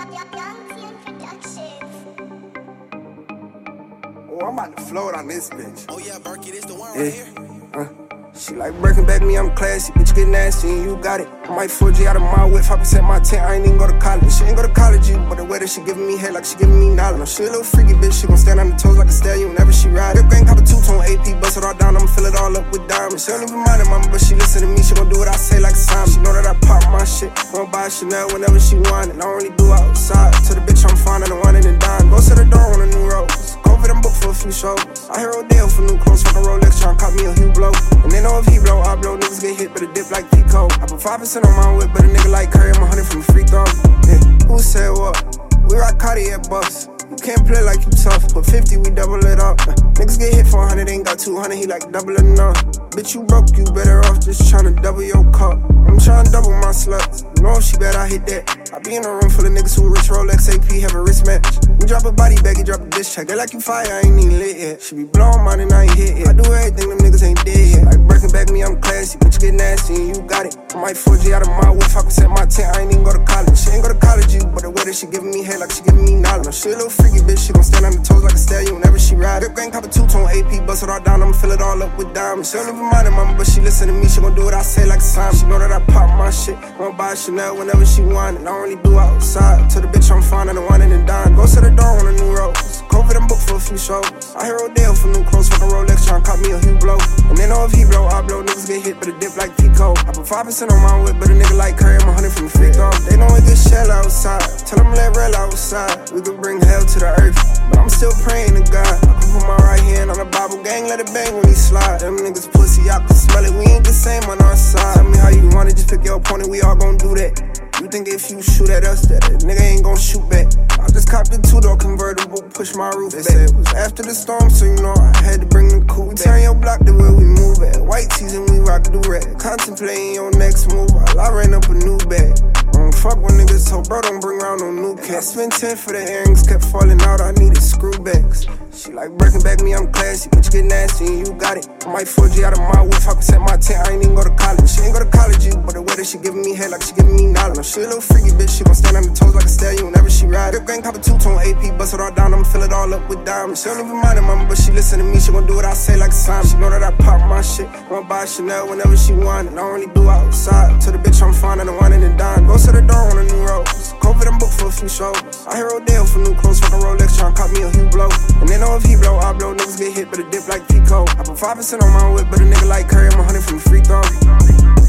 Oh, I'm about to float on this bitch. Oh yeah, Berkey, this the one right here. She like breaking back me, I'm classy, bitch get nasty and you got it. I might 4G out of my whip, 5% my tent, I ain't even go to college. She ain't go to college, but the way that she giving me head like she giving me knowledge. No, she a little freaky bitch, she gon' stand on the toes like a stallion whenever she ride. Her gang cop a two-tone AP, bust it all down, I'ma fill it all up with diamonds. She don't even mind her mama, but she listen to me, she gon' do what I say like Simon. She know that I pop my shit, gon' buy Chanel whenever she want it. I don't really do outside, to the bitch I'm fine, I don't want it and dime. Go to the door on a new rose, COVID I'm booked for a few shows. I hear Odell for new clothes, fuck a Rolex, tryna cop me a Hugh blow. And they know if he blow, I blow. Niggas get hit, but a dip like Pico. I put 5% on my whip, but a nigga like Curry, I'm 100 from the free throw. Yeah, who said what? We rock Cartier bucks. You can't play like you tough. Put 50, we double it up. Niggas get hit for 100, ain't got 200, he like doubling up. Bitch, you broke, you better off just tryna double your cup. I'm tryna double my sluts. You know if she bad, I hit that. I be in a room full of niggas who rich, Rolex AP, have a wrist match. We drop a body bag, he drop a dish check. They like you fire, I ain't even lit yet. She be blowing mine and I ain't hit yet. I do everything, them niggas ain't dead yet. Like breaking back me, I'm classy, bitch get nasty and you got it. I might 4G out of my whip, 5% my tent, I ain't even go to college. She ain't go to college, but the way that she giving me head like she giving me knowledge. No, she a little freaky bitch, she gon' stand on the toes like a stallion whenever she ride. Her gang cop a two-tone AP, bust it all down, I'ma fill it all up with diamonds. She don't even mind her mama, but she listen to me, she gon' do what I say like Simon. She know that I pop my shit, gon' buy Chanel whenever she want it. I don't really do outside, to the bitch I'm fine, I don't want it and dime. Go to the door on a new rose, COVID I'm booked for a few shows. I hear Odell for new clothes, fuck a Rolex, tryna cop me a Hugh blow. And they know if he blow, I blow, niggas get hit, but a dip like Pico. I put 5% on my whip, but a nigga like Curry, I'm 100 from the free throw. They know it get shell outside, tell them let rail outside. We can bring hell to the earth, but I'm still praying to God. I can put my right hand on the Bible, gang, let it bang when he slide. Them niggas pussy, I can smell it, we ain't the same on our side. Tell me how you want it, just pick your opponent, we all gon' do that. You think if you shoot at us, that a nigga ain't gon' shoot back. I just copped a two-door convertible, push my roof back. They said it was after the storm, so you know I had to bring the coupe back. Turn your block to where we move at. White tees and we rock the red. Contemplating your next move, I ran up a new bag. I don't fuck with niggas, so bro, don't bring around no new cat. I spent 10 for the earrings, kept falling out, I needed screwbacks. She like breaking back me, I'm classy, bitch get nasty and you got it. I might 4G out of my whip, 5% my tent, I ain't even go to college. She ain't go to college, but the way that she giving me head like she giving me knowledge. No, she a little freaky bitch, she gon' stand on the toes like a stallion whenever she ride. Her gang cop a two-tone AP, bust it all down, I'ma fill it all up with diamonds. She don't even mind her mama, but she listen to me, she gon' do what I say like Simon. She know that I pop my shit, gon' buy Chanel whenever she want it. I don't really do outside, to the bitch I'm fine, I don't want it and dime. Go to the door on a new rose, COVID I'm booked for a few shows. I hear Odell for new clothes, fuck a Rolex, tryna cop me a Hugh blow. And they know if he blow, I blow, niggas get hit, but a dip like Pico. I put 5% on my whip, but a nigga like Curry, I'm 100 from the free throw.